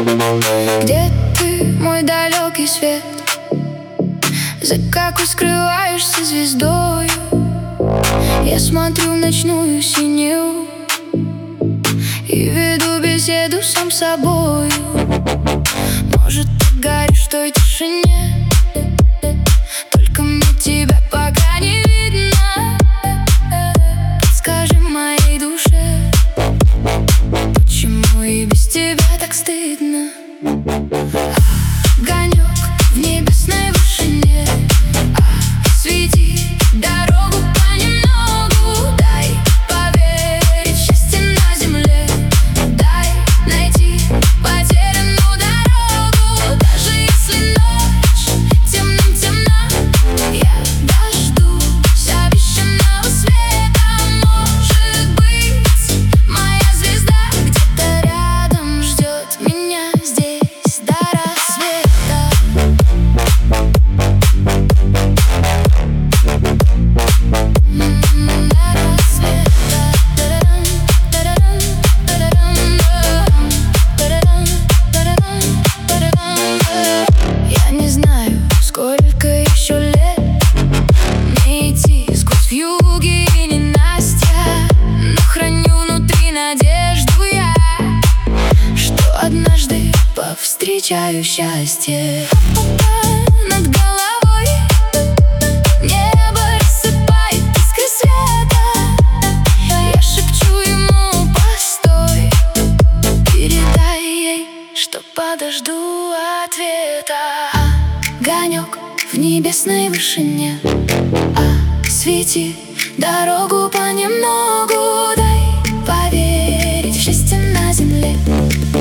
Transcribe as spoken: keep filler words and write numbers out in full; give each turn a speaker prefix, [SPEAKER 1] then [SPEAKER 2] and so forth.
[SPEAKER 1] Где ты, мой далекий свет? За какой скрываешься звездою? Я смотрю в ночную синеву и веду беседу сам с собою. Может, ты горишь в той тишине, только мне тебя пока не видно. Подскажи моей душе, почему и без тебя так стыдно? Огонек в небесной вышине, освети дорогу понемногу. Дай поверить в счастье на земле, дай найти потерянную дорогу. Даже если ночь темным темна, я дождусь обещанного света. Может быть, моя звезда где-то рядом ждет меня здесь до рассвета. Я не знаю, сколько еще лет мне идти сквозь вьюги и ненастья, но храню внутри надежду я, что однажды повстречаю счастье. Над головой небо рассыпает искры света. Я шепчу ему: постой, передай ей, что подожду ответа. Огонек в небесной вышине, освети дорогу понемногу. Дай поверить в счастье на земле,